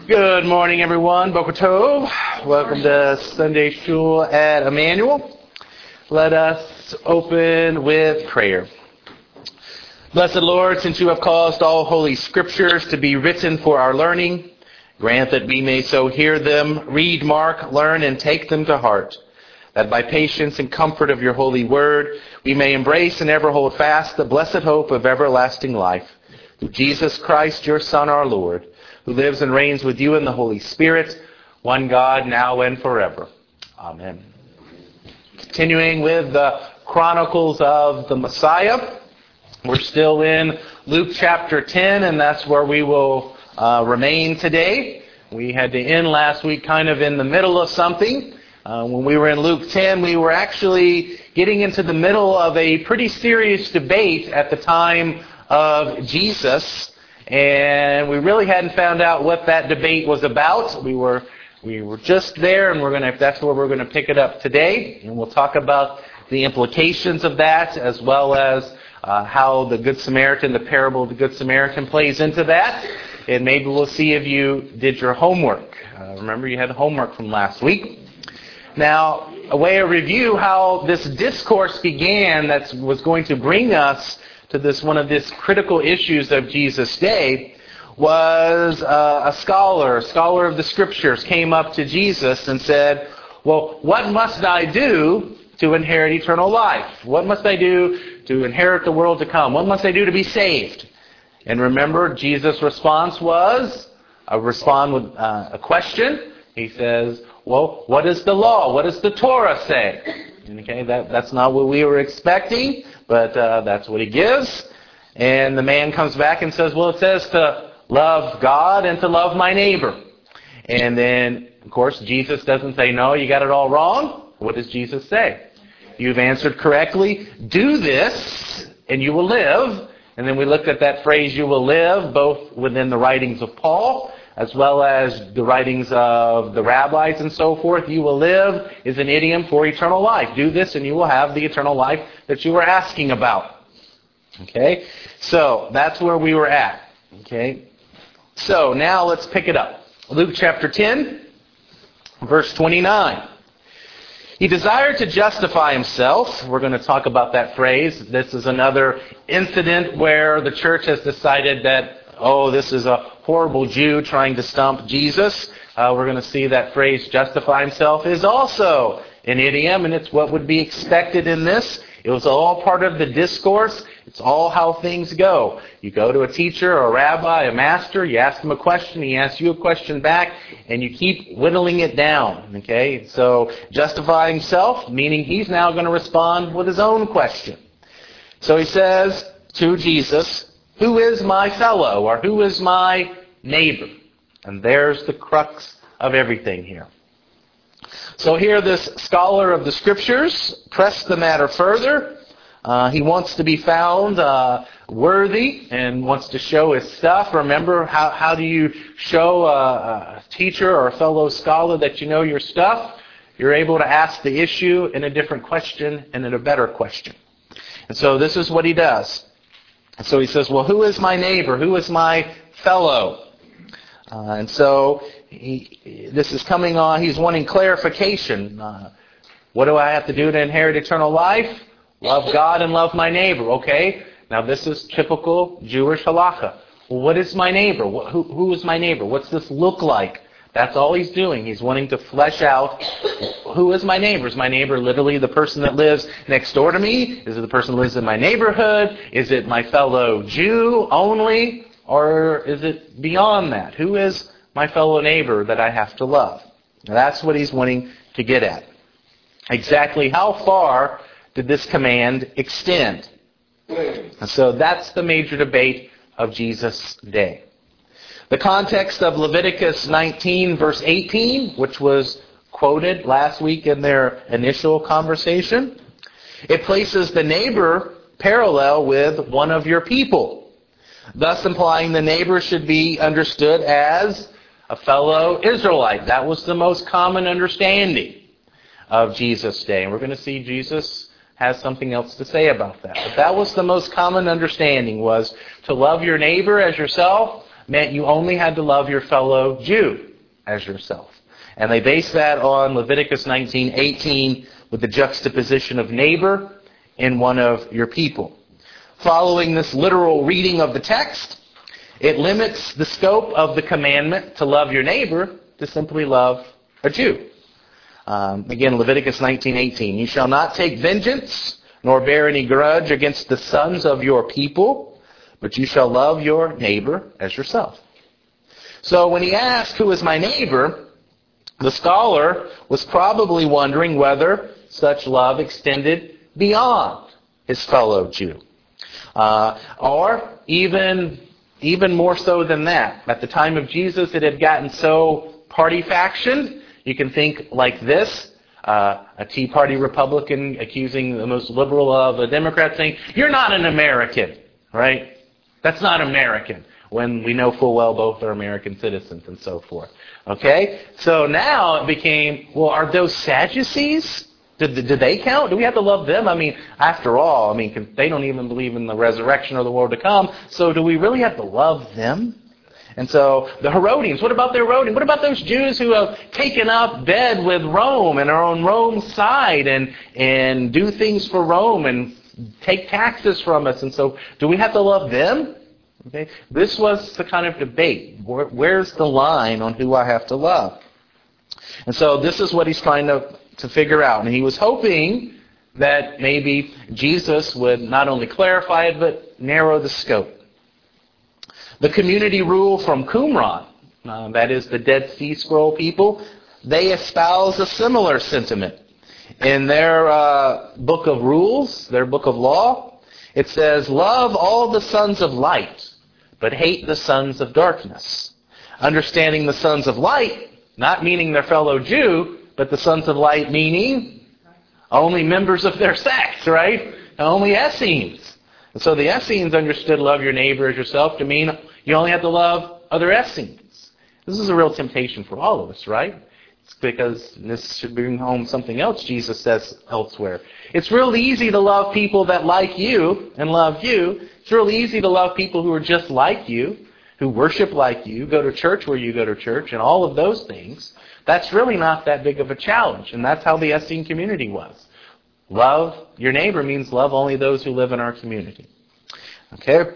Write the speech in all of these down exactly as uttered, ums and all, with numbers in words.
Good morning, everyone. Boker Tov. Welcome to Sunday Shul at Emmanuel. Let us open with prayer. Blessed Lord, since you have caused all holy scriptures to be written for our learning, grant that we may so hear them, read, mark, learn, and take them to heart, that by patience and comfort of your holy word, we may embrace and ever hold fast the blessed hope of everlasting life. Through Jesus Christ, your Son, our Lord, who lives and reigns with you in the Holy Spirit, one God, now and forever. Amen. Continuing with the Chronicles of the Messiah, we're still in Luke chapter ten, and that's where we will uh, remain today. We had to end last week kind of in the middle of something. Uh, when we were in Luke ten, we were actually getting into the middle of a pretty serious debate at the time of Jesus, and we really hadn't found out what that debate was about. We were we were just there, and we're going to that's where we're going to pick it up today, and we'll talk about the implications of that, as well as uh, how the Good Samaritan, the parable of the Good Samaritan, plays into that, and maybe we'll see if you did your homework. Uh, remember, you had homework from last week. Now, a way of review how this discourse began that was going to bring us to this one of these critical issues of Jesus' day was uh, a scholar, a scholar of the Scriptures, came up to Jesus and said, well, what must I do to inherit eternal life? What must I do to inherit the world to come? What must I do to be saved? And remember, Jesus' response was, I respond with uh, a question. He says, well, what is the law? What does the Torah say? Okay, that, that's not what we were expecting, but uh, that's what he gives. And the man comes back and says, well, it says to love God and to love my neighbor. And then, of course, Jesus doesn't say, no, you got it all wrong. What does Jesus say? You've answered correctly. Do this, and you will live. And then we looked at that phrase, you will live, both within the writings of Paul, as well as the writings of the rabbis and so forth. You will live is an idiom for eternal life. Do this and you will have the eternal life that you were asking about. Okay? So, that's where we were at. Okay? So, now let's pick it up. Luke chapter ten, verse twenty-nine. He desired to justify himself. We're going to talk about that phrase. This is another incident where the church has decided that, oh, this is a horrible Jew trying to stump Jesus. Uh, we're going to see that phrase, justify himself, is also an idiom, and it's what would be expected in this. It was all part of the discourse. It's all how things go. You go to a teacher or a rabbi, a master, you ask him a question, he asks you a question back, and you keep whittling it down. Okay? So, justify himself, meaning he's now going to respond with his own question. So he says to Jesus, who is my fellow, or who is my neighbor? And there's the crux of everything here. So here this scholar of the Scriptures pressed the matter further. Uh, he wants to be found uh, worthy and wants to show his stuff. Remember, how, how do you show a, a teacher or a fellow scholar that you know your stuff? You're able to ask the issue in a different question and in a better question. And so this is what he does. And so he says, well, who is my neighbor? Who is my fellow? Uh, and so he, this is coming on. He's wanting clarification. Uh, what do I have to do to inherit eternal life? Love God and love my neighbor. Okay, now this is typical Jewish halakha. Well, what is my neighbor? Who, who is my neighbor? What's this look like? That's all he's doing. He's wanting to flesh out, who is my neighbor? Is my neighbor literally the person that lives next door to me? Is it the person who lives in my neighborhood? Is it my fellow Jew only? Or is it beyond that? Who is my fellow neighbor that I have to love? Now, that's what he's wanting to get at. Exactly how far did this command extend? And so that's the major debate of Jesus' day. The context of Leviticus nineteen, verse eighteen, which was quoted last week in their initial conversation, it places the neighbor parallel with one of your people, thus implying the neighbor should be understood as a fellow Israelite. That was the most common understanding of Jesus' day. And we're going to see Jesus has something else to say about that. But that was the most common understanding, was to love your neighbor as yourself. meant you only had to love your fellow Jew as yourself. And they base that on Leviticus nineteen eighteen with the juxtaposition of neighbor in one of your people. Following this literal reading of the text, it limits the scope of the commandment to love your neighbor to simply love a Jew. Um, again, Leviticus nineteen eighteen, you shall not take vengeance nor bear any grudge against the sons of your people, but you shall love your neighbor as yourself. So when he asked, who is my neighbor, the scholar was probably wondering whether such love extended beyond his fellow Jew. Uh, or even, even more so than that. At the time of Jesus, it had gotten so party-factioned. You can think like this. Uh, a Tea Party Republican accusing the most liberal of a Democrat saying, you're not an American, right? That's not American. When we know full well both are American citizens and so forth. Okay? So now it became, well, are those Sadducees? Did, did they count? Do we have to love them? I mean, after all, I mean, they don't even believe in the resurrection or the world to come. So do we really have to love them? And so the Herodians, what about the Herodians? What about those Jews who have taken up bed with Rome and are on Rome's side and, and do things for Rome and take taxes from us? And so do we have to love them? Okay. This was the kind of debate. Where, where's the line on who I have to love? And so this is what he's trying to, to figure out. And he was hoping that maybe Jesus would not only clarify it, but narrow the scope. The community rule from Qumran, uh, that is the Dead Sea Scroll people, they espouse a similar sentiment. In their uh, book of rules, their book of law, it says, love all the sons of light, but hate the sons of darkness. Understanding the sons of light, not meaning their fellow Jew, but the sons of light meaning only members of their sect, right? Only Essenes. And so the Essenes understood love your neighbor as yourself to mean you only have to love other Essenes. This is a real temptation for all of us, right? It's because this should bring home something else Jesus says elsewhere. It's real easy to love people that like you and love you. It's real easy to love people who are just like you, who worship like you, go to church where you go to church, and all of those things. That's really not that big of a challenge, and that's how the Essene community was. Love your neighbor means love only those who live in our community. Okay?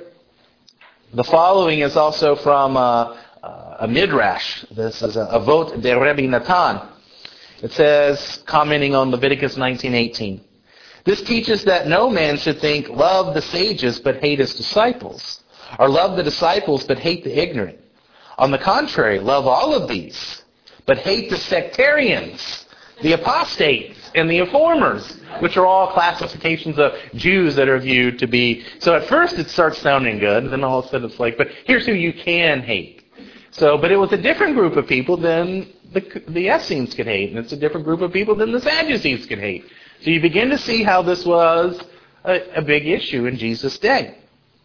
The following is also from uh, uh, a midrash. This is a Avot de Rebbe Natan. It says, commenting on Leviticus nineteen eighteen, this teaches that no man should think, love the sages but hate his disciples, or love the disciples but hate the ignorant. On the contrary, love all of these, but hate the sectarians, the apostates, and the informers, which are all classifications of Jews that are viewed to be... So at first it starts sounding good, and then all of a sudden it's like, but here's who you can hate. So, but it was a different group of people than the, the Essenes could hate, and it's a different group of people than the Sadducees could hate. So you begin to see how this was a, a big issue in Jesus' day.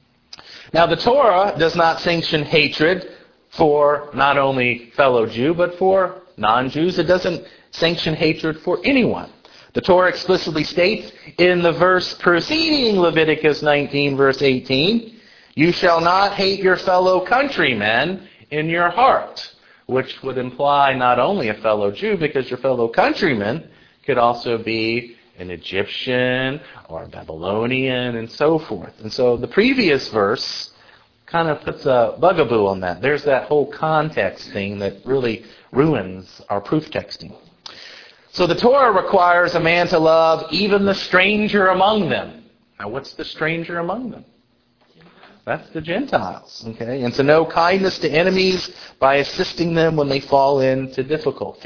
Now the Torah does not sanction hatred for not only fellow Jew, but for non-Jews. It doesn't sanction hatred for anyone. The Torah explicitly states in the verse preceding Leviticus nineteen, verse eighteen, you shall not hate your fellow countrymen in your heart, which would imply not only a fellow Jew, because your fellow countrymen could also be an Egyptian or a Babylonian and so forth. And so the previous verse kind of puts a bugaboo on that. There's that whole context thing that really ruins our proof texting. So the Torah requires a man to love even the stranger among them. Now what's the stranger among them? That's the Gentiles. Okay, and to know kindness to enemies by assisting them when they fall into difficulty.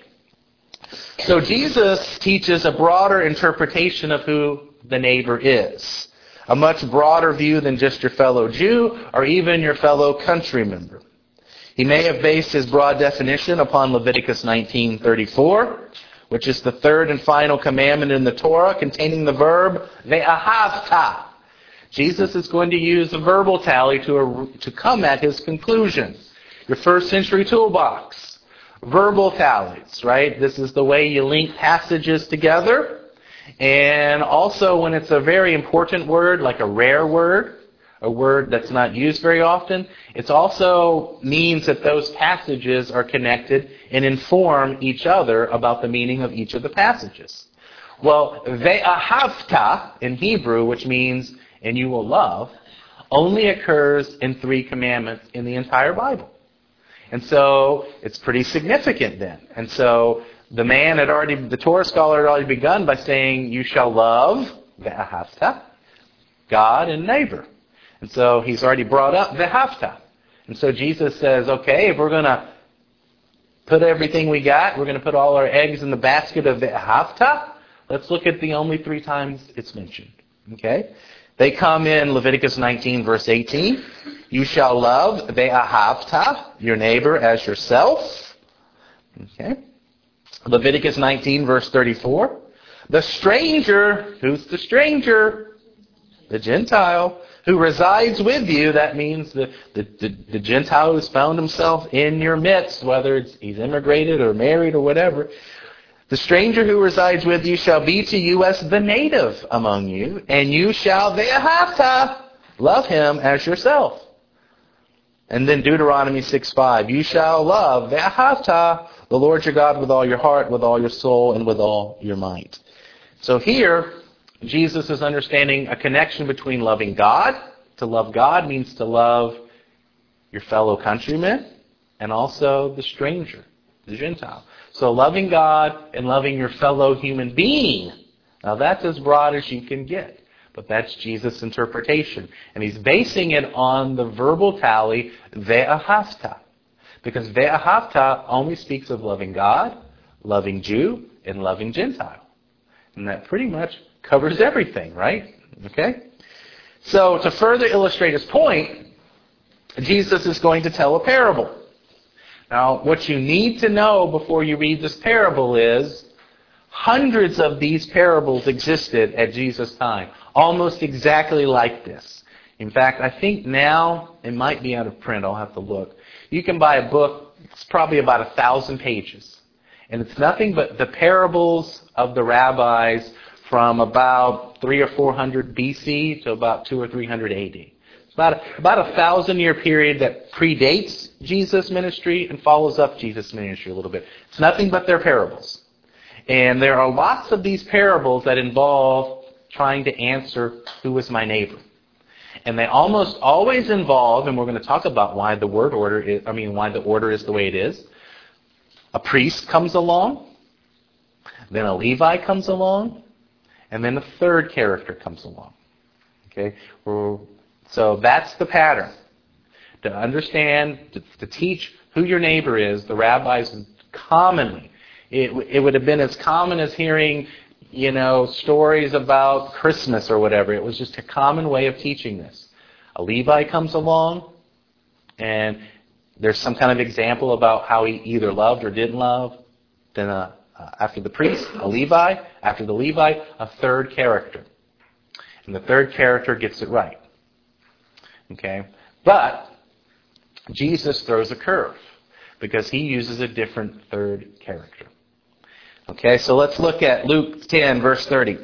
So Jesus teaches a broader interpretation of who the neighbor is. A much broader view than just your fellow Jew or even your fellow country member. He may have based his broad definition upon Leviticus nineteen thirty-four, which is the third and final commandment in the Torah containing the verb ve'ahavta. Jesus is going to use a verbal tally to, to come at his conclusion. Your first century toolbox. Verbal tallies, right? This is the way you link passages together. And also when it's a very important word, like a rare word, a word that's not used very often. It also means that those passages are connected and inform each other about the meaning of each of the passages. Well, ve'ahavta in Hebrew, which means and you will love, only occurs in three commandments in the entire Bible. And so it's pretty significant then. And so the man had already, the Torah scholar had already begun by saying, you shall love, ve'ahavta, God and neighbor. And so he's already brought up ve'ahavta. And so Jesus says, okay, if we're going to put everything we got, we're going to put all our eggs in the basket of ve'ahavta, let's look at the only three times it's mentioned. Okay? They come in Leviticus nineteen, verse eighteen. You shall love ve'ahavta, your neighbor as yourself. Okay. Leviticus nineteen, verse thirty-four. The stranger, who's the stranger? The Gentile, who resides with you. That means the, the, the, the Gentile who's found himself in your midst, whether it's he's immigrated or married or whatever. The stranger who resides with you shall be to you as the native among you, and you shall ve'ahavta, love him as yourself. And then Deuteronomy six five, you shall love ve'ahavta, the Lord your God with all your heart, with all your soul, and with all your might. So here, Jesus is understanding a connection between loving God. To love God means to love your fellow countrymen and also the stranger, the Gentile. So loving God and loving your fellow human being. Now that's as broad as you can get. But that's Jesus' interpretation. And he's basing it on the verbal tally, ve'ahavta. Because ve'ahavta only speaks of loving God, loving Jew, and loving Gentile. And that pretty much covers everything, right? Okay? So to further illustrate his point, Jesus is going to tell a parable. Now, what you need to know before you read this parable is hundreds of these parables existed at Jesus' time, almost exactly like this. In fact, I think now it might be out of print. I'll have to look. You can buy a book. It's probably about a thousand pages. And it's nothing but the parables of the rabbis from about three or four hundred B C to about two or three hundred A D. It's about a, about a thousand-year period that predates Jesus' ministry and follows up Jesus' ministry a little bit. It's nothing but their parables. And there are lots of these parables that involve trying to answer, who is my neighbor? And they almost always involve, and we're going to talk about why the word order is, I mean, why the order is the way it is. A priest comes along, then a Levi comes along, and then a third character comes along. Okay? So that's the pattern. To understand, to, to teach who your neighbor is, the rabbis commonly, it, it would have been as common as hearing, you know, stories about Christmas or whatever. It was just a common way of teaching this. A Levi comes along, and there's some kind of example about how he either loved or didn't love. Then a, uh, after the priest, a Levi. After the Levi, a third character. And the third character gets it right. Okay? But Jesus throws a curve because he uses a different third character. Okay, so let's look at Luke ten, verse thirty.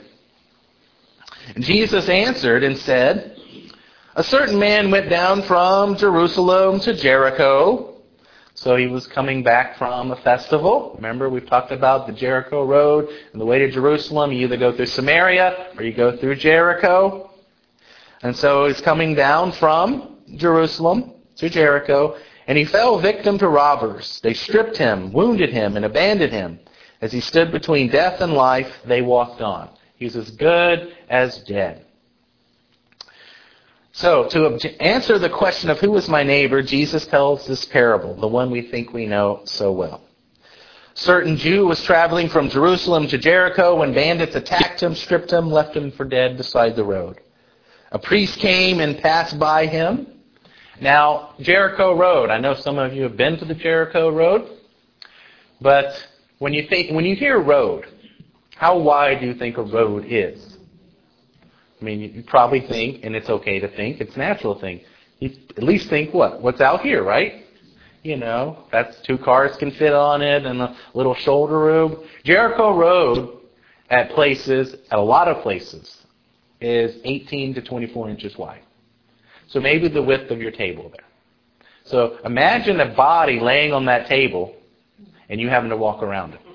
Jesus answered and said, a certain man went down from Jerusalem to Jericho. So he was coming back from a festival. Remember, we've talked about the Jericho Road and the way to Jerusalem. You either go through Samaria or you go through Jericho. And so he's coming down from Jerusalem to Jericho, and he fell victim to robbers. They stripped him, wounded him, and abandoned him. As he stood between death and life, they walked on. He was as good as dead. So, to answer the question of who is my neighbor, Jesus tells this parable, the one we think we know so well. A certain Jew was traveling from Jerusalem to Jericho when bandits attacked him, stripped him, left him for dead beside the road. A priest came and passed by him. Now, Jericho Road, I know some of you have been to the Jericho Road, but when you think, when you hear road, how wide do you think a road is? I mean, you probably think, and it's okay to think, it's a natural thing. You at least think what? What's out here, right? You know, that's two cars can fit on it and a little shoulder room. Jericho Road at places, at a lot of places, is eighteen to twenty-four inches wide. So maybe the width of your table there. So imagine a body laying on that table and you having to walk around it.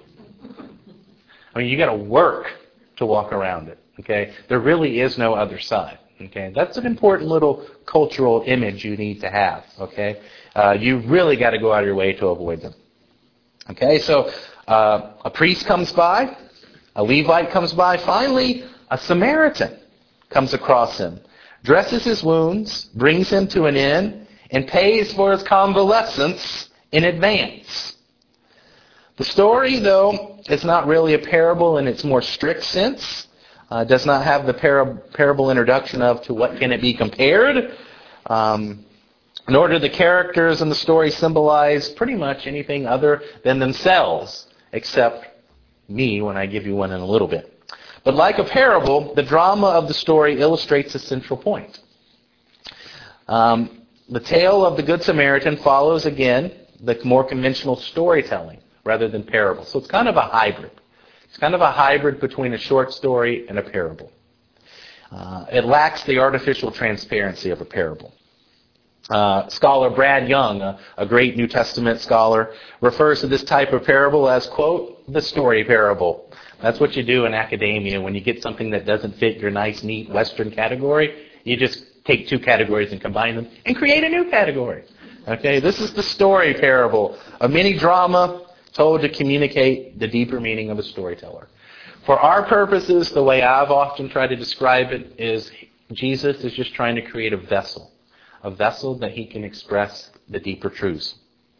I mean, you got to work to walk around it. Okay, there really is no other side. Okay, that's an important little cultural image you need to have. Okay, uh, you really got to go out of your way to avoid them. Okay, so uh, a priest comes by, a Levite comes by, finally a Samaritan comes across him, dresses his wounds, brings him to an inn, and pays for his convalescence in advance. The story, though, is not really a parable in its more strict sense. Uh, does not have the par- parable introduction of to what can it be compared. Um, nor do the characters in the story symbolize pretty much anything other than themselves, except me when I give you one in a little bit. But like a parable, the drama of the story illustrates a central point. Um, the tale of the Good Samaritan follows, again, the more conventional storytelling rather than parable. So it's kind of a hybrid. It's kind of a hybrid between a short story and a parable. Uh, it lacks the artificial transparency of a parable. Uh, scholar Brad Young, a, a great New Testament scholar, refers to this type of parable as, quote, the story parable. That's what you do in academia when you get something that doesn't fit your nice, neat Western category. You just take two categories and combine them and create a new category. Okay, this is the story parable, a mini drama told to communicate the deeper meaning of a storyteller. For our purposes, the way I've often tried to describe it is Jesus is just trying to create a vessel, a vessel that he can express the deeper truths.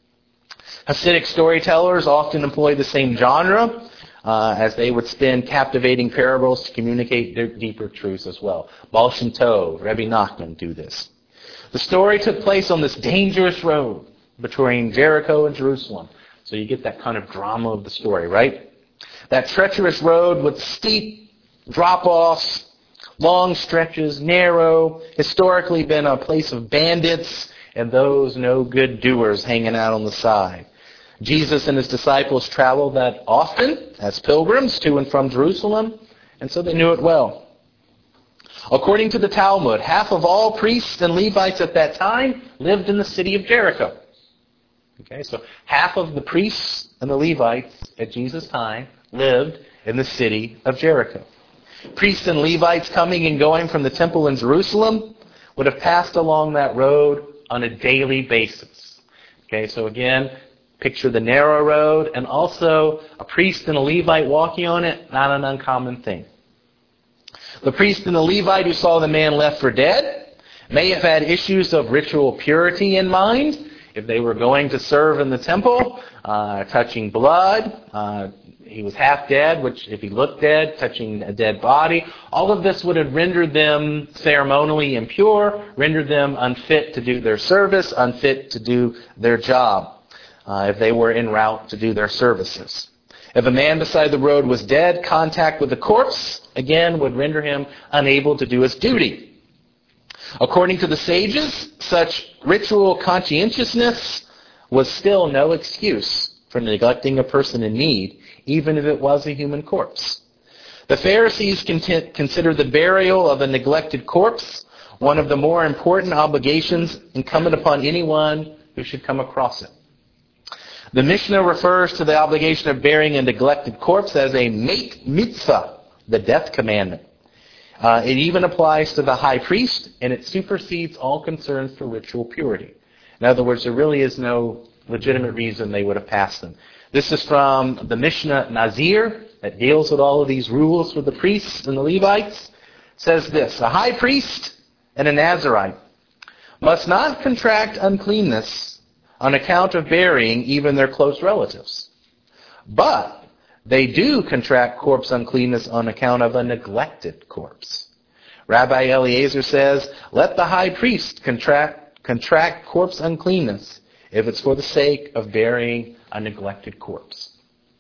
Hasidic storytellers often employ the same genre uh, as they would spin captivating parables to communicate their deeper truths as well. Baal Shem Tov, Rebbe Nachman do this. The story took place on this dangerous road between Jericho and Jerusalem. So you get that kind of drama of the story, right? That treacherous road with steep drop-offs, long stretches, narrow, historically been a place of bandits and those no good doers hanging out on the side. Jesus and his disciples traveled that often as pilgrims to and from Jerusalem, and so they knew it well. According to the Talmud, half of all priests and Levites at that time lived in the city of Jericho. Okay, so half of the priests and the Levites at Jesus' time lived in the city of Jericho. Priests and Levites coming and going from the temple in Jerusalem would have passed along that road on a daily basis. Okay, so again, picture the narrow road and also a priest and a Levite walking on it, not an uncommon thing. The priest and the Levite who saw the man left for dead may have had issues of ritual purity in mind. If they were going to serve in the temple, uh, touching blood, uh, he was half dead, which if he looked dead, touching a dead body, all of this would have rendered them ceremonially impure, rendered them unfit to do their service, unfit to do their job, uh, if they were en route to do their services. If a man beside the road was dead, contact with the corpse, again, would render him unable to do his duty. According to the sages, such ritual conscientiousness was still no excuse for neglecting a person in need, even if it was a human corpse. The Pharisees considered the burial of a neglected corpse one of the more important obligations incumbent upon anyone who should come across it. The Mishnah refers to the obligation of burying a neglected corpse as a mat mitzvah, the death commandment. Uh, it even applies to the high priest, and it supersedes all concerns for ritual purity. In other words, there really is no legitimate reason they would have passed them. This is from the Mishnah Nazir, that deals with all of these rules for the priests and the Levites. It says this: a high priest and a Nazirite must not contract uncleanness on account of burying even their close relatives. But they do contract corpse uncleanness on account of a neglected corpse. Rabbi Eliezer says, let the high priest contract, contract corpse uncleanness if it's for the sake of burying a neglected corpse.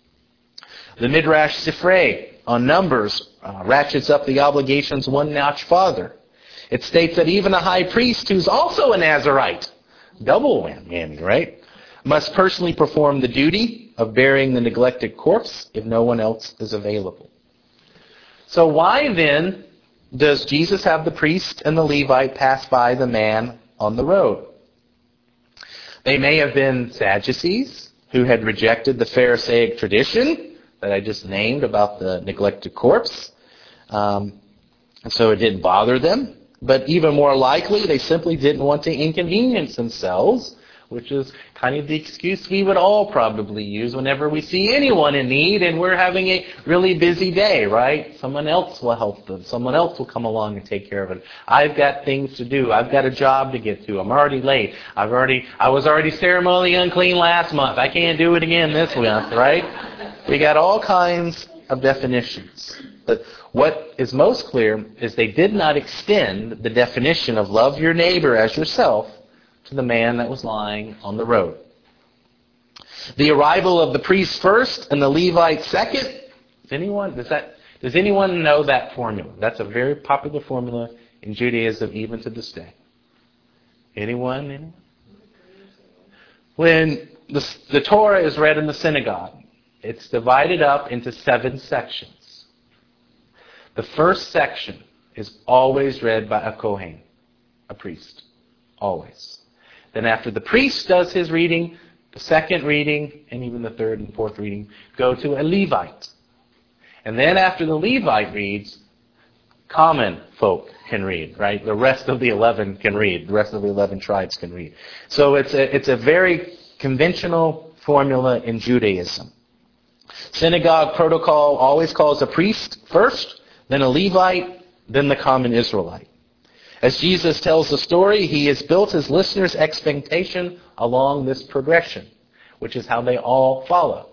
The Midrash Sifrei on Numbers uh, ratchets up the obligations one notch farther. It states that even a high priest who's also a Nazirite, double whammy, right, must personally perform the duty of burying the neglected corpse if no one else is available. So why then does Jesus have the priest and the Levite pass by the man on the road? They may have been Sadducees who had rejected the Pharisaic tradition that I just named about the neglected corpse. Um, and so it didn't bother them. But even more likely, they simply didn't want to inconvenience themselves, which is kind of the excuse we would all probably use whenever we see anyone in need and we're having a really busy day, right? Someone else will help them. Someone else will come along and take care of it. I've got things to do. I've got a job to get to. I'm already late. I've already, I was already ceremonially unclean last month. I can't do it again this month, right? We got all kinds of definitions. But what is most clear is they did not extend the definition of love your neighbor as yourself to the man that was lying on the road. The arrival of the priest first and the Levite second. Does anyone does that does anyone know that formula? That's a very popular formula in Judaism even to this day. Anyone? Anyone? When the, the Torah is read in the synagogue, it's divided up into seven sections. The first section is always read by a Kohen, a priest. Always. Then after the priest does his reading, the second reading, and even the third and fourth reading, go to a Levite. And then after the Levite reads, common folk can read, right? The rest of the eleven can read. The rest of the eleven tribes can read. So it's a, it's a very conventional formula in Judaism. Synagogue protocol always calls a priest first, then a Levite, then the common Israelite. As Jesus tells the story, he has built his listeners' expectation along this progression, which is how they all follow.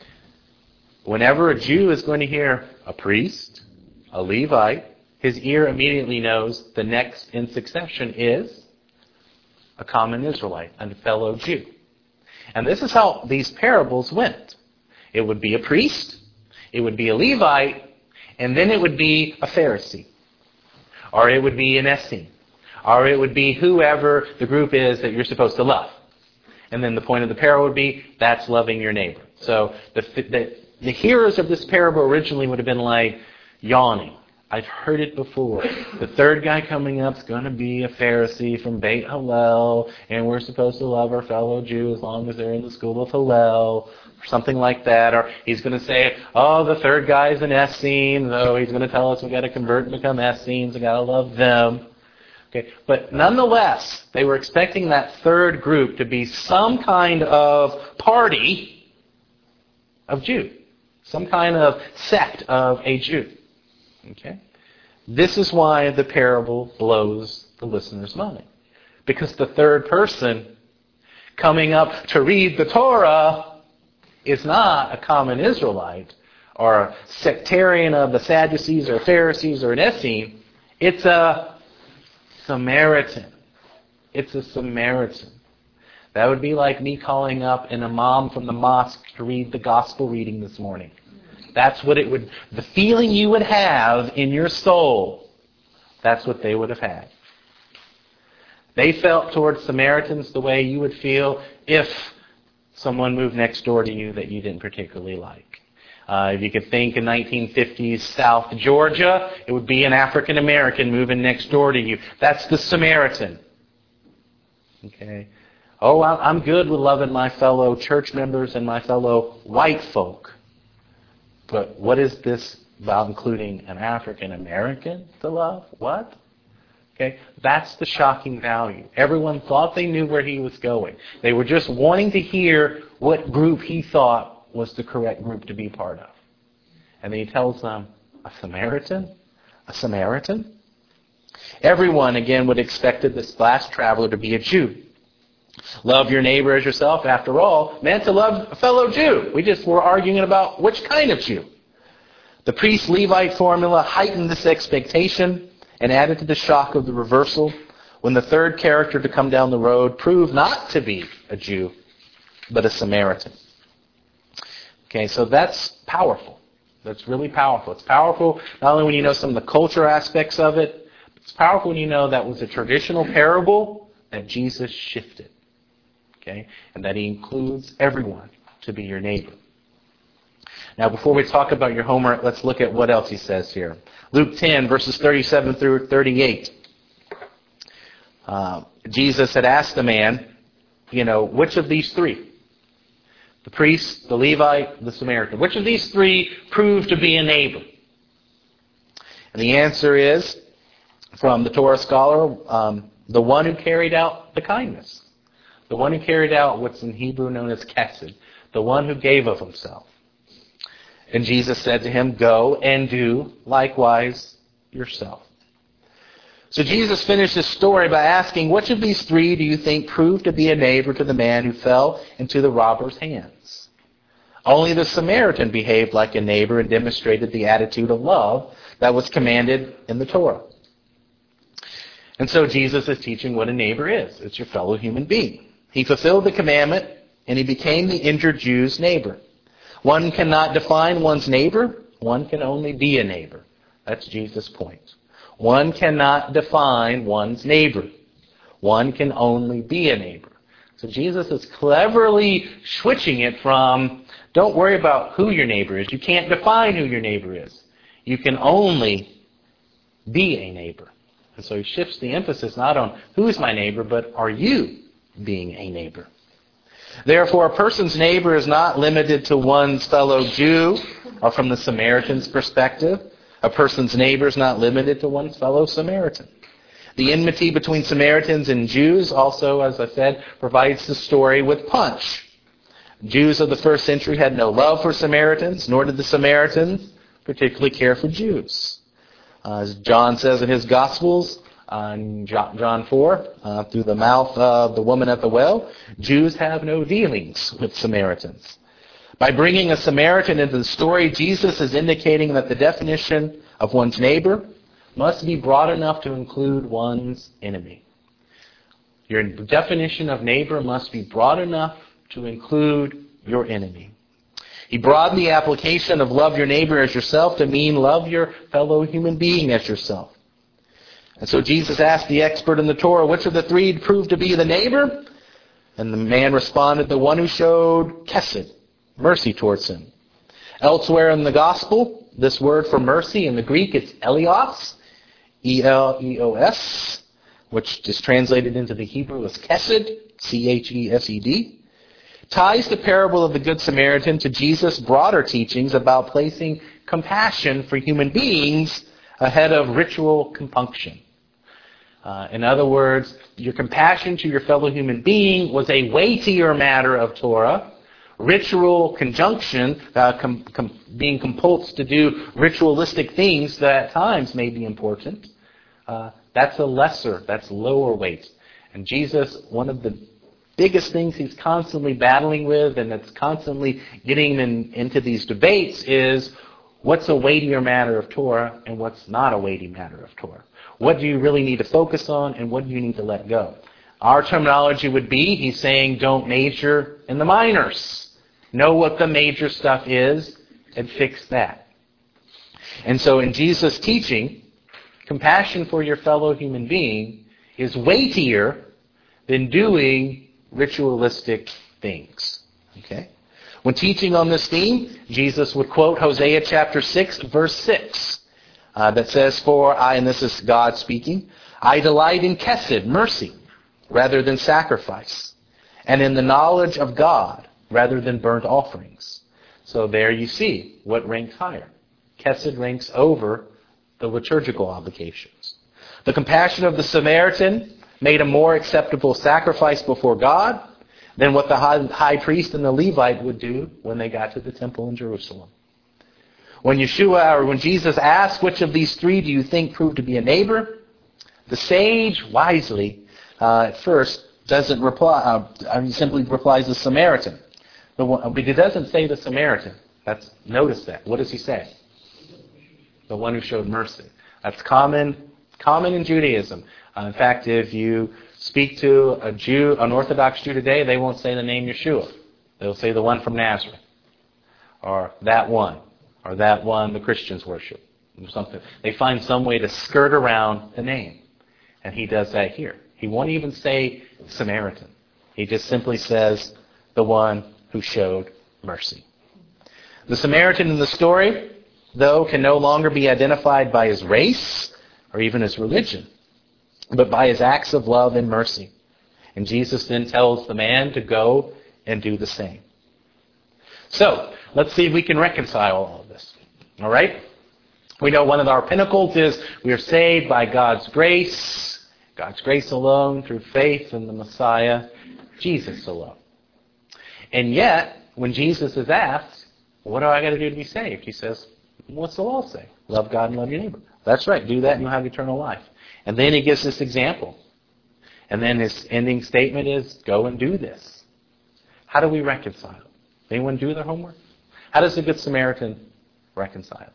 Whenever a Jew is going to hear a priest, a Levite, his ear immediately knows the next in succession is a common Israelite, a fellow Jew. And this is how these parables went. It would be a priest, it would be a Levite, and then it would be a Pharisee. Or it would be an Essene. Or it would be whoever the group is that you're supposed to love. And then the point of the parable would be, that's loving your neighbor. So the, the, the hearers of this parable originally would have been like yawning. I've heard it before. The third guy coming up is going to be a Pharisee from Beit Hillel, and we're supposed to love our fellow Jew as long as they're in the school of Hillel, or something like that. Or he's going to say, oh, the third guy is an Essene, so he's going to tell us we've got to convert and become Essenes, we've got to love them. Okay, but nonetheless, they were expecting that third group to be some kind of party of Jew, some kind of sect of a Jew. Okay? This is why the parable blows the listener's mind. Because the third person coming up to read the Torah is not a common Israelite or a sectarian of the Sadducees or Pharisees or an Essene. It's a Samaritan. It's a Samaritan. That would be like me calling up an imam from the mosque to read the gospel reading this morning. That's what it would, the feeling you would have in your soul, that's what they would have had. They felt towards Samaritans the way you would feel if someone moved next door to you that you didn't particularly like. Uh, if you could think in nineteen fifties South Georgia, it would be an African American moving next door to you. That's the Samaritan. Okay. Oh, I'm good with loving my fellow church members and my fellow white folk. But what is this about including an African American to love? What? Okay, that's the shocking value. Everyone thought they knew where he was going. They were just wanting to hear what group he thought was the correct group to be part of. And then he tells them, a Samaritan? A Samaritan? Everyone, again, would have expected this last traveler to be a Jew. Love your neighbor as yourself, after all, meant to love a fellow Jew. We just were arguing about which kind of Jew. The priest-Levite formula heightened this expectation and added to the shock of the reversal when the third character to come down the road proved not to be a Jew, but a Samaritan. Okay, so that's powerful. That's really powerful. It's powerful not only when you know some of the culture aspects of it, but it's powerful when you know that was a traditional parable that Jesus shifted. Okay, and that he includes everyone to be your neighbor. Now, before we talk about your homework, let's look at what else he says here. Luke ten, verses thirty-seven through thirty-eight. Uh, Jesus had asked the man, you know, which of these three? The priest, the Levite, the Samaritan. Which of these three proved to be a neighbor? And the answer is, from the Torah scholar, um, the one who carried out the kindness. The one who carried out what's in Hebrew known as chesed. The one who gave of himself. And Jesus said to him, go and do likewise yourself. So Jesus finished his story by asking, which of these three do you think proved to be a neighbor to the man who fell into the robber's hands? Only the Samaritan behaved like a neighbor and demonstrated the attitude of love that was commanded in the Torah. And so Jesus is teaching what a neighbor is. It's your fellow human being. He fulfilled the commandment, and he became the injured Jew's neighbor. One cannot define one's neighbor. One can only be a neighbor. That's Jesus' point. One cannot define one's neighbor. One can only be a neighbor. So Jesus is cleverly switching it from, don't worry about who your neighbor is. You can't define who your neighbor is. You can only be a neighbor. And so he shifts the emphasis not on who's my neighbor, but are you being a neighbor? Therefore, a person's neighbor is not limited to one's fellow Jew, or from the Samaritan's perspective, a person's neighbor is not limited to one's fellow Samaritan. The enmity between Samaritans and Jews also, as I said, provides the story with punch. Jews of the first century had no love for Samaritans, nor did the Samaritans particularly care for Jews. Uh, as John says in his Gospels, uh, in John four, uh, through the mouth of the woman at the well, Jews have no dealings with Samaritans. By bringing a Samaritan into the story, Jesus is indicating that the definition of one's neighbor must be broad enough to include one's enemy. Your definition of neighbor must be broad enough to include your enemy. He broadened the application of love your neighbor as yourself to mean love your fellow human being as yourself. And so Jesus asked the expert in the Torah, which of the three proved to be the neighbor? And the man responded, the one who showed chesed, mercy towards him. Elsewhere in the Gospel, this word for mercy in the Greek, it's elios, E L E O S, which is translated into the Hebrew as chesed, C H E S E D, ties the parable of the Good Samaritan to Jesus' broader teachings about placing compassion for human beings ahead of ritual compunction. Uh, in other words, your compassion to your fellow human being was a weightier matter of Torah. Ritual conjunction, uh, com, com, being compulsed to do ritualistic things that at times may be important, uh, that's a lesser, that's lower weight. And Jesus, one of the biggest things he's constantly battling with and that's constantly getting in, into these debates is what's a weightier matter of Torah and what's not a weighty matter of Torah. What do you really need to focus on and what do you need to let go? Our terminology would be, he's saying don't major in the minors. Know what the major stuff is and fix that. And so in Jesus' teaching, compassion for your fellow human being is weightier than doing ritualistic things. Okay? When teaching on this theme, Jesus would quote Hosea chapter six, verse six, uh, that says, for I, and this is God speaking, I delight in chesed, mercy, rather than sacrifice, and in the knowledge of God, rather than burnt offerings. So there you see what ranks higher. Chesed ranks over the liturgical obligations. The compassion of the Samaritan made a more acceptable sacrifice before God than what the high priest and the Levite would do when they got to the temple in Jerusalem. When Yeshua, or when Jesus asked, which of these three do you think proved to be a neighbor? The sage wisely, uh, at first, doesn't reply, uh, he simply replies the Samaritan. The one, but he doesn't say the Samaritan. That's, notice that. What does he say? The one who showed mercy. That's common, common in Judaism. Uh, in fact, if you speak to a Jew, an Orthodox Jew today, they won't say the name Yeshua. They'll say the one from Nazareth, or that one, or that one the Christians worship, or something. They find some way to skirt around the name, and he does that here. He won't even say Samaritan. He just simply says the one who showed mercy. The Samaritan in the story, though, can no longer be identified by his race or even his religion, but by his acts of love and mercy. And Jesus then tells the man to go and do the same. So, let's see if we can reconcile all of this. All right? We know one of our pinnacles is we are saved by God's grace, God's grace alone, through faith in the Messiah, Jesus alone. And yet, when Jesus is asked, what do I got to do to be saved? He says, what's the law say? Love God and love your neighbor. That's right, do that and you'll have eternal life. And then he gives this example. And then his ending statement is, go and do this. How do we reconcile? Anyone do their homework? How does the Good Samaritan reconcile?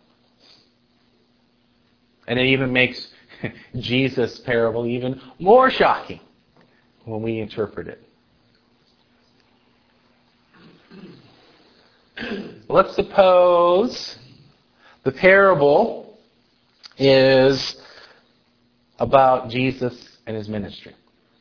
And it even makes Jesus' parable even more shocking when we interpret it. Let's suppose the parable is about Jesus and his ministry.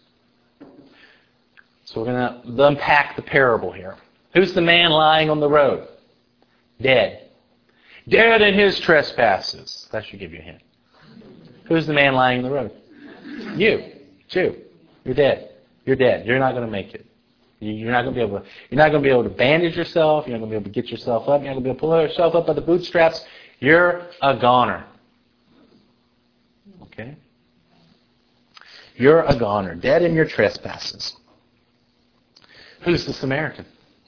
So we're going to unpack the parable here. Who's the man lying on the road? Dead. Dead in his trespasses. That should give you a hint. Who's the man lying on the road? You. You. You're dead. You're dead. You're not going to make it. You're not going to be able to, you're not going to be able to bandage yourself. You're not going to be able to get yourself up. You're not going to be able to pull yourself up by the bootstraps. You're a goner. Okay? You're a goner. Dead in your trespasses. Who's the Samaritan?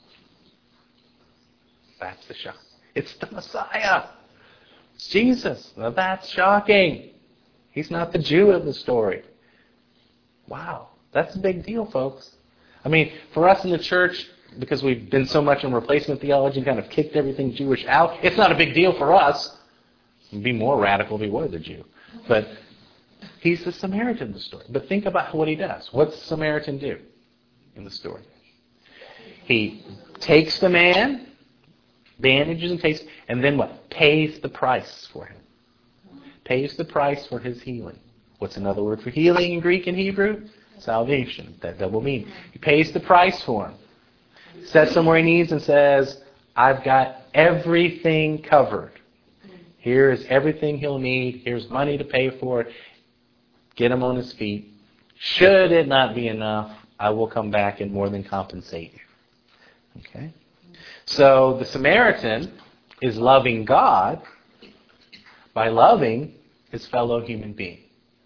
That's the shock. It's the Messiah. It's Jesus. Now that's shocking. He's not the Jew of the story. Wow. That's a big deal, folks. I mean, for us in the church, because we've been so much in replacement theology and kind of kicked everything Jewish out, it's not a big deal for us. It'd be more radical if he was a Jew. But he's the Samaritan in the story. But think about what he does. What's the Samaritan do in the story? He takes the man, bandages and takes, and then what? Pays the price for him. Pays the price for his healing. What's another word for healing in Greek and Hebrew? Salvation. That double meaning. He pays the price for him. Sets him where he needs and says, I've got everything covered. Here is everything he'll need. Here's money to pay for it. Get him on his feet. Should it not be enough, I will come back and more than compensate you. Okay? So the Samaritan is loving God by loving his fellow human being.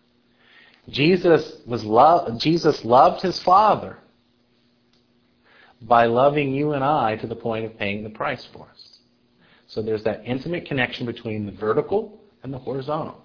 Jesus was lo- Jesus loved his Father by loving you and I to the point of paying the price for us. So there's that intimate connection between the vertical and the horizontal.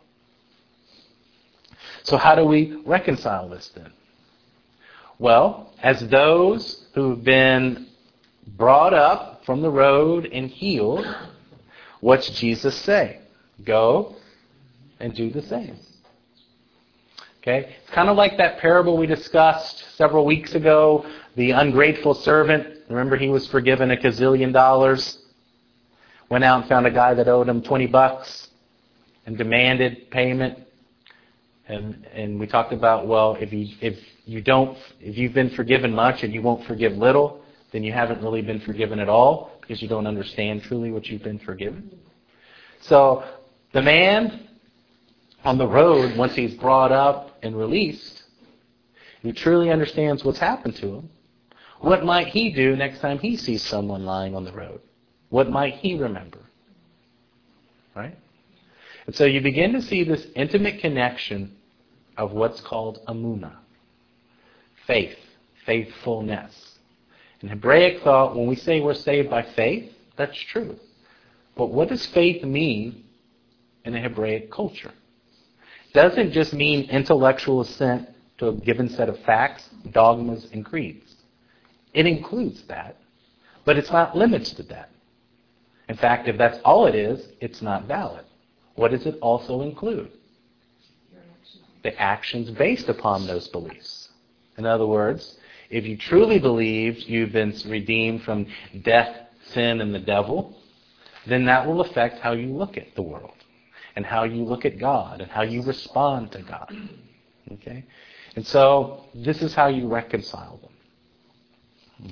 So how do we reconcile this then? Well, as those who've been brought up from the road and healed, what's Jesus say? Go and do the same. Okay? It's kind of like that parable we discussed several weeks ago, the ungrateful servant. Remember, he was forgiven a gazillion dollars. Went out and found a guy that owed him twenty bucks and demanded payment. And and we talked about, well, if you if you don't if you've been forgiven much and you won't forgive little, then you haven't really been forgiven at all because you don't understand truly what you've been forgiven. So the man on the road, once he's brought up and released, he truly understands what's happened to him. What might he do next time he sees someone lying on the road? What might he remember? Right? And so you begin to see this intimate connection of what's called emunah. Faith. Faithfulness. In Hebraic thought, when we say we're saved by faith, that's true. But what does faith mean in a Hebraic culture? It doesn't just mean intellectual assent to a given set of facts, dogmas, and creeds. It includes that, but it's not limited to that. In fact, if that's all it is, it's not valid. What does it also include? The actions based upon those beliefs. In other words, if you truly believed you've been redeemed from death, sin, and the devil, then that will affect how you look at the world and how you look at God and how you respond to God. Okay? And so this is how you reconcile them. Okay?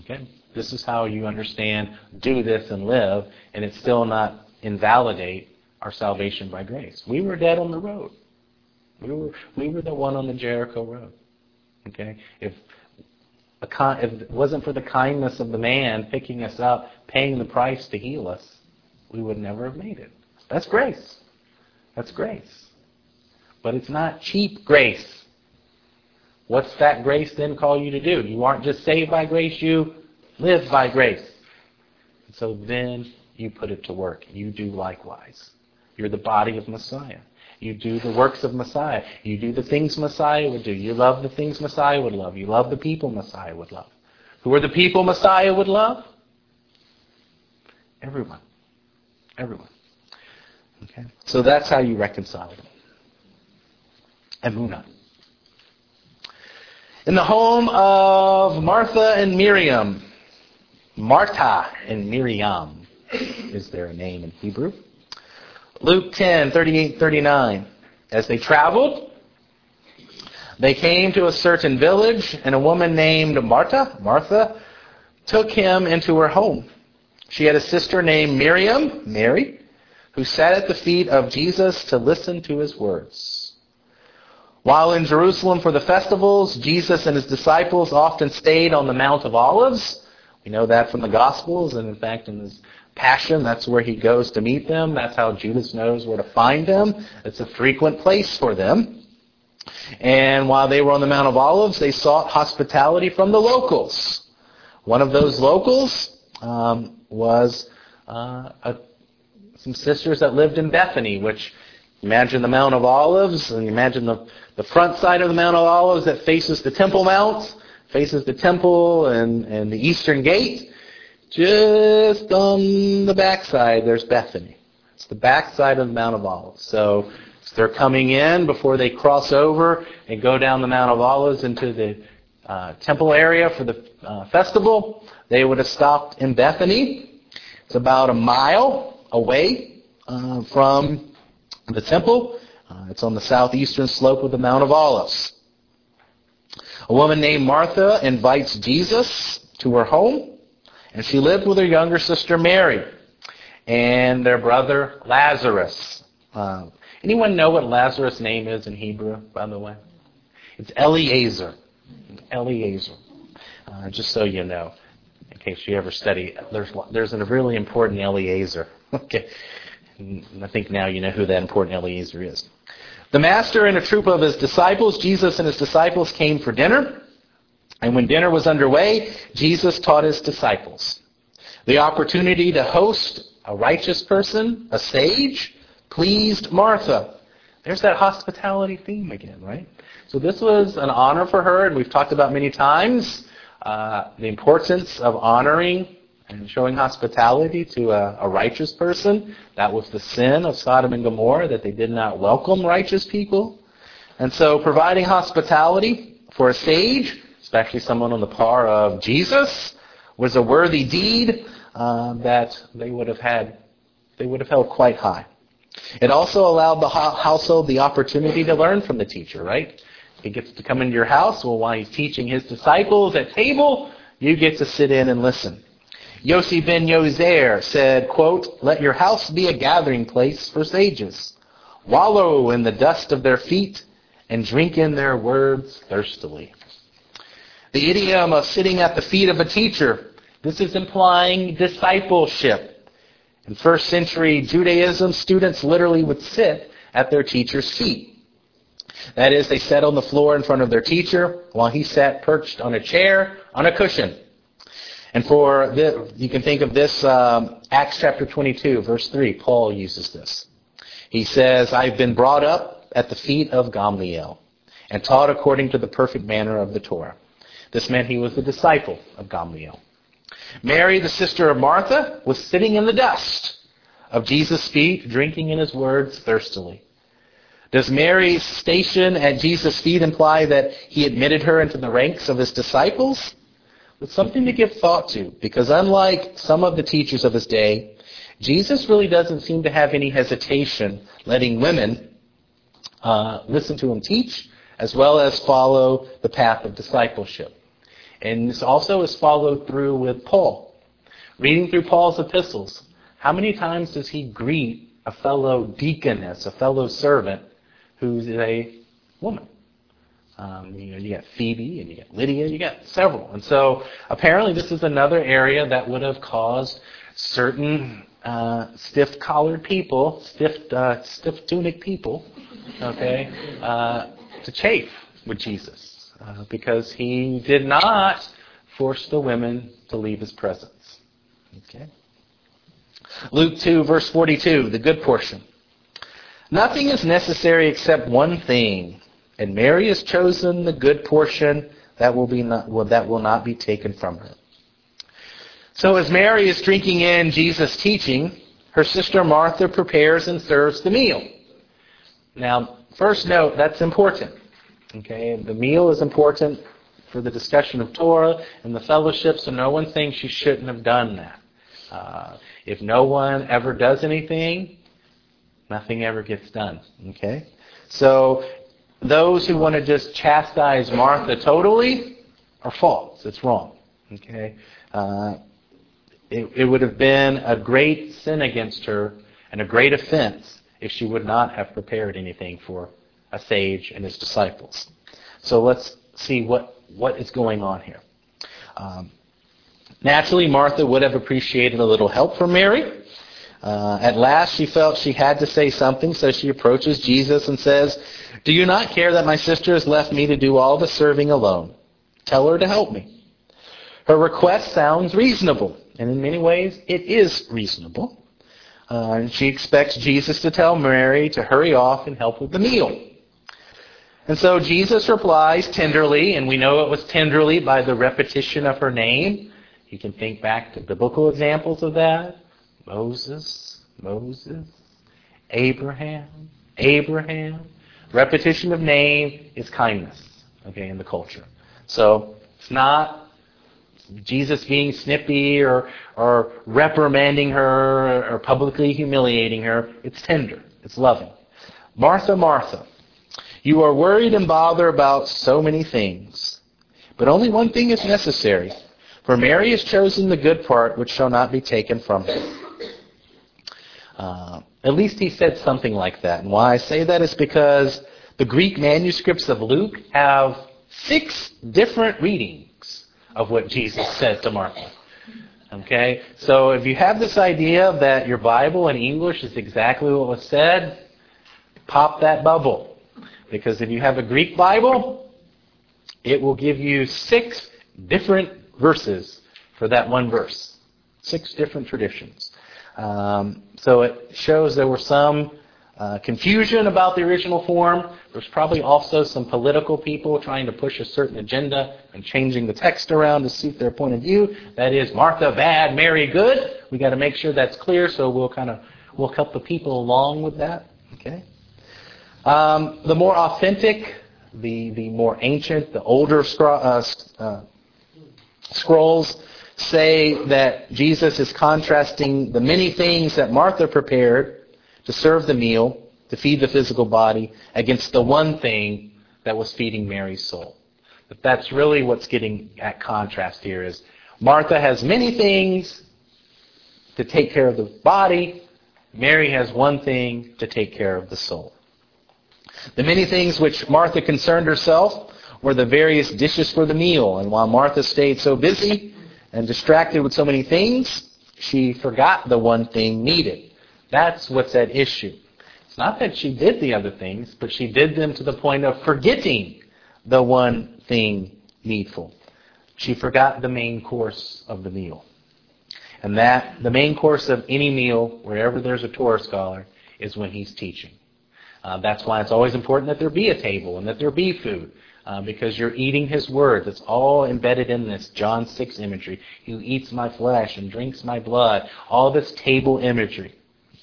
This is how you understand, do this and live, and it still not invalidate our salvation by grace. We were dead on the road. We were we were the one on the Jericho road. Okay? If, a con- if it wasn't for the kindness of the man picking us up, paying the price to heal us, we would never have made it. That's grace. That's grace. But it's not cheap grace. What's that grace then call you to do? You aren't just saved by grace, you live by grace. And so then you put it to work. You do likewise. You're the body of Messiah. You do the works of Messiah. You do the things Messiah would do. You love the things Messiah would love. You love the people Messiah would love. Who are the people Messiah would love? Everyone. Everyone. Okay? So that's how you reconcile them. Emunah. In the home of Martha and Miriam. Martha and Miriam is their name in Hebrew. Luke ten, thirty-eight, thirty-nine. As they traveled, they came to a certain village, and a woman named Martha, Martha, took him into her home. She had a sister named Miriam, Mary, who sat at the feet of Jesus to listen to his words. While in Jerusalem for the festivals, Jesus and his disciples often stayed on the Mount of Olives. We know that from the Gospels, and in fact in his Passion, that's where he goes to meet them. That's how Judas knows where to find them. It's a frequent place for them. And while they were on the Mount of Olives, they sought hospitality from the locals. One of those locals um, was uh, a, some sisters that lived in Bethany, which, imagine the Mount of Olives, and imagine the, the front side of the Mount of Olives that faces the Temple Mount, faces the temple and, and the eastern gate. Just on the backside, there's Bethany. It's the backside of the Mount of Olives. So they're coming in before they cross over and go down the Mount of Olives into the uh, temple area for the uh, festival. They would have stopped in Bethany. It's about a mile away uh, from the temple. Uh, it's on the southeastern slope of the Mount of Olives. A woman named Martha invites Jesus to her home. And she lived with her younger sister Mary and their brother Lazarus. Uh, anyone know what Lazarus' name is in Hebrew, by the way? It's Eliezer. Eliezer. Uh, just so you know, in case you ever study, there's there's a really important Eliezer. Okay, and I think now you know who that important Eliezer is. The master and a troop of his disciples, Jesus and his disciples, came for dinner. And when dinner was underway, Jesus taught his disciples. The opportunity to host a righteous person, a sage, pleased Martha. There's that hospitality theme again, right? So this was an honor for her, and we've talked about many times uh, the importance of honoring and showing hospitality to a, a righteous person. That was the sin of Sodom and Gomorrah, that they did not welcome righteous people. And so providing hospitality for a sage, especially someone on the par of Jesus, was a worthy deed uh, that they would have had, they would have held quite high. It also allowed the household the opportunity to learn from the teacher, right? He gets to come into your house. Well, while he's teaching his disciples at table, you get to sit in and listen. Yossi ben Yozer said, quote, "Let your house be a gathering place for sages. Wallow in the dust of their feet and drink in their words thirstily." The idiom of sitting at the feet of a teacher, this is implying discipleship. In first century Judaism, students literally would sit at their teacher's feet. That is, they sat on the floor in front of their teacher while he sat perched on a chair on a cushion. And for this, you can think of this, um, Acts chapter twenty-two, verse three, Paul uses this. He says, "I've been brought up at the feet of Gamaliel and taught according to the perfect manner of the Torah." This meant he was a disciple of Gamaliel. Mary, the sister of Martha, was sitting in the dust of Jesus' feet, drinking in his words thirstily. Does Mary's station at Jesus' feet imply that he admitted her into the ranks of his disciples? It's something to give thought to, because unlike some of the teachers of his day, Jesus really doesn't seem to have any hesitation letting women uh, listen to him teach, as well as follow the path of discipleship. And this also is followed through with Paul. Reading through Paul's epistles, how many times does he greet a fellow deaconess, a fellow servant, who's a woman? Um, you know, you got Phoebe and you got Lydia, you got several. And so apparently this is another area that would have caused certain uh, stiff-collared people, stiff, uh, stiff-tunic people, okay, uh, to chafe with Jesus uh, because he did not force the women to leave his presence. Okay. Luke two, verse forty-two, the good portion. Nothing is necessary except one thing, and Mary has chosen the good portion that will be not, well, that will not be taken from her. So as Mary is drinking in Jesus' teaching, her sister Martha prepares and serves the meal. Now, first note, that's important. Okay, the meal is important for the discussion of Torah and the fellowship, so no one's saying she shouldn't have done that. Uh, if no one ever does anything, nothing ever gets done. Okay, so those who want to just chastise Martha totally are false. It's wrong. Okay, uh, it, it would have been a great sin against her and a great offense if she would not have prepared anything for a sage and his disciples. So let's see what, what is going on here. Um, naturally, Martha would have appreciated a little help from Mary. Uh, at last, she felt she had to say something, so she approaches Jesus and says, "Do you not care that my sister has left me to do all the serving alone? Tell her to help me." Her request sounds reasonable, and in many ways, it is reasonable. Uh, and she expects Jesus to tell Mary to hurry off and help with the meal. And so Jesus replies tenderly, and we know it was tenderly by the repetition of her name. You can think back to biblical examples of that. Moses, Moses, Abraham, Abraham. Repetition of name is kindness, okay, in the culture. So it's not Jesus being snippy or, or reprimanding her or publicly humiliating her. It's tender. It's loving. Martha, Martha, you are worried and bothered about so many things, but only one thing is necessary. For Mary has chosen the good part which shall not be taken from her. Uh, at least he said something like that. And why I say that is because the Greek manuscripts of Luke have six different readings of what Jesus said to Martha. Okay? So if you have this idea that your Bible in English is exactly what was said, pop that bubble. Because if you have a Greek Bible, it will give you six different verses for that one verse. Six different traditions. Um, so it shows there was some uh, confusion about the original form. There's probably also some political people trying to push a certain agenda and changing the text around to suit their point of view. That is, Martha bad, Mary good. We got to make sure that's clear, so we'll kind of we'll help the people along with that. Okay. Um, the more authentic, the the more ancient, the older scro- uh, uh, scrolls say that Jesus is contrasting the many things that Martha prepared to serve the meal, to feed the physical body, against the one thing that was feeding Mary's soul. But that's really what's getting at contrast here is Martha has many things to take care of the body. Mary has one thing to take care of the soul. The many things which Martha concerned herself were the various dishes for the meal. And while Martha stayed so busy and distracted with so many things, she forgot the one thing needed. That's what's at issue. It's not that she did the other things, but she did them to the point of forgetting the one thing needful. She forgot the main course of the meal. And that, the main course of any meal, wherever there's a Torah scholar, is when he's teaching. Uh, that's why it's always important that there be a table and that there be food. Uh, because you're eating his words. It's all embedded in this John six imagery. He who eats my flesh and drinks my blood. All this table imagery.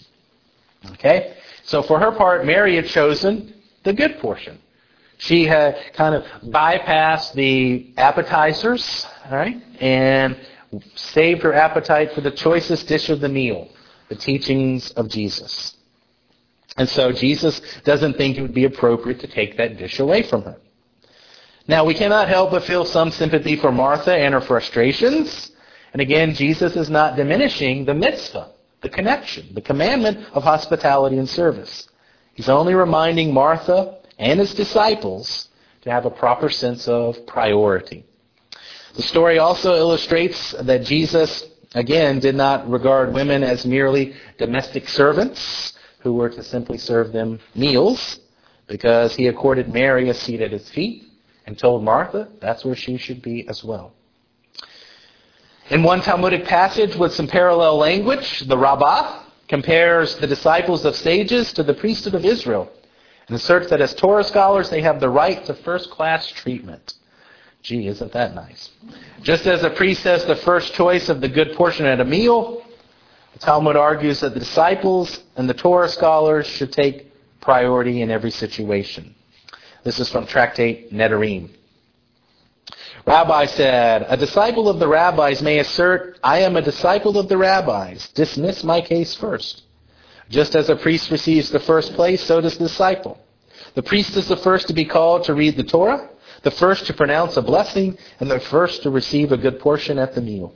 Okay? So for her part, Mary had chosen the good portion. She had kind of bypassed the appetizers, all right, and saved her appetite for the choicest dish of the meal, the teachings of Jesus. And so Jesus doesn't think it would be appropriate to take that dish away from her. Now, we cannot help but feel some sympathy for Martha and her frustrations. And again, Jesus is not diminishing the mitzvah, the connection, the commandment of hospitality and service. He's only reminding Martha and his disciples to have a proper sense of priority. The story also illustrates that Jesus, again, did not regard women as merely domestic servants who were to simply serve them meals, because he accorded Mary a seat at his feet and told Martha that's where she should be as well. In one Talmudic passage with some parallel language, the Rabbah compares the disciples of sages to the priesthood of Israel and asserts that as Torah scholars they have the right to first-class treatment. Gee, isn't that nice? Just as a priest has the first choice of the good portion at a meal, the Talmud argues that the disciples and the Torah scholars should take priority in every situation. This is from Tractate Nedarim. Rabbi said, a disciple of the rabbis may assert, I am a disciple of the rabbis. Dismiss my case first. Just as a priest receives the first place, so does the disciple. The priest is the first to be called to read the Torah, the first to pronounce a blessing, and the first to receive a good portion at the meal.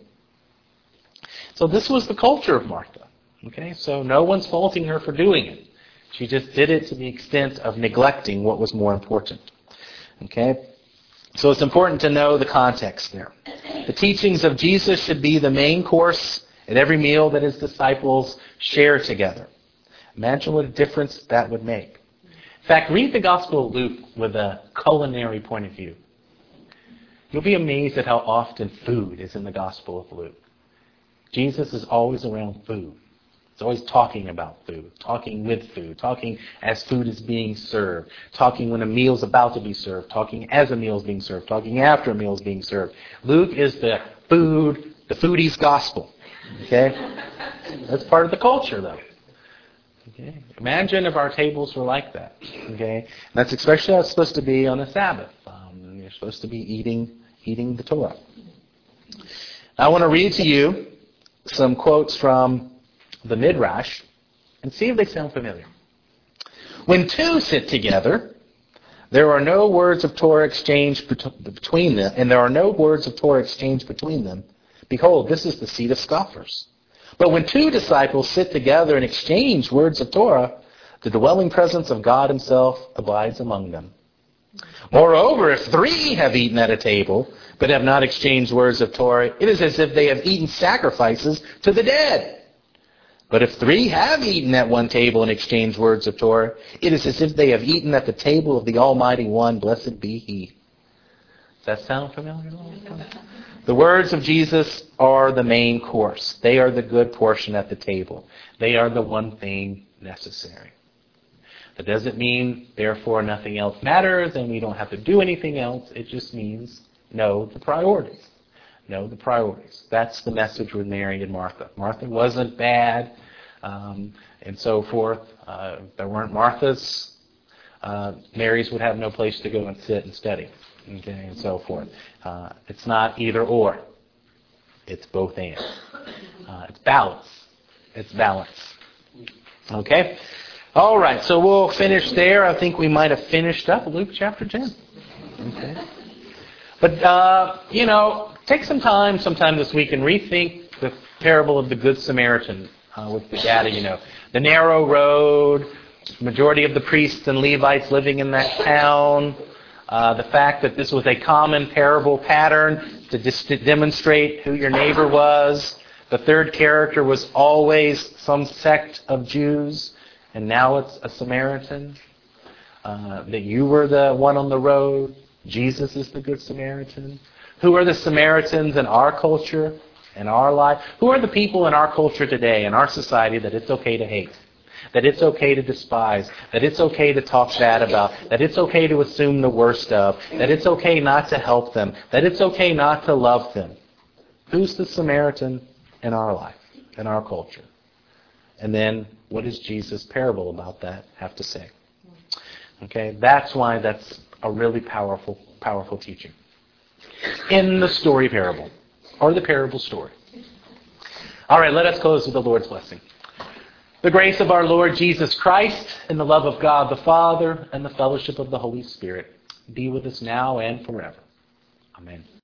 So this was the culture of Martha. Okay, so no one's faulting her for doing it. She just did it to the extent of neglecting what was more important. Okay? So it's important to know the context there. The teachings of Jesus should be the main course at every meal that his disciples share together. Imagine what a difference that would make. In fact, read the Gospel of Luke with a culinary point of view. You'll be amazed at how often food is in the Gospel of Luke. Jesus is always around food. He's always talking about food, talking with food, talking as food is being served, talking when a meal is about to be served, talking as a meal is being served, talking after a meal is being served. Luke is the food, the foodie's gospel. Okay? That's part of the culture, though. Okay? Imagine if our tables were like that. Okay? And that's especially how it's supposed to be on a Sabbath. Um, you're supposed to be eating, eating the Torah. I want to read to you some quotes from the Midrash, and see if they sound familiar. When two sit together, there are no words of Torah exchanged between them, and there are no words of Torah exchanged between them. Behold, this is the seat of scoffers. But when two disciples sit together and exchange words of Torah, the dwelling presence of God himself abides among them. Moreover, if three have eaten at a table, but have not exchanged words of Torah, it is as if they have eaten sacrifices to the dead. But if three have eaten at one table and exchanged words of Torah, it is as if they have eaten at the table of the Almighty One, blessed be He. Does that sound familiar at all? The words of Jesus are the main course. They are the good portion at the table. They are the one thing necessary. That doesn't mean, therefore, nothing else matters and we don't have to do anything else. It just means know the priorities. Know the priorities. That's the message with Mary and Martha. Martha wasn't bad, um, and so forth. Uh, if there weren't Marthas, uh, Marys would have no place to go and sit and study, okay, and so forth. Uh, it's not either or. It's both and. Uh, it's balance. It's balance. Okay? All right, so we'll finish there. I think we might have finished up Luke chapter ten. Okay? But, uh, you know, take some time sometime this week and rethink the parable of the Good Samaritan uh, with the data, you know. The narrow road, majority of the priests and Levites living in that town, uh, the fact that this was a common parable pattern to, dis- to demonstrate who your neighbor was. The third character was always some sect of Jews, and now it's a Samaritan. Uh, that you were the one on the road. Jesus is the Good Samaritan. Who are the Samaritans in our culture, in our life? Who are the people in our culture today, in our society, that it's okay to hate? That it's okay to despise? That it's okay to talk bad about? That it's okay to assume the worst of? That it's okay not to help them? That it's okay not to love them? Who's the Samaritan in our life, in our culture? And then, what does Jesus' parable about that have to say? Okay, that's why that's a really powerful, powerful teaching. In the story parable, or the parable story. All right, let us close with the Lord's blessing. The grace of our Lord Jesus Christ, and the love of God the Father, and the fellowship of the Holy Spirit be with us now and forever. Amen.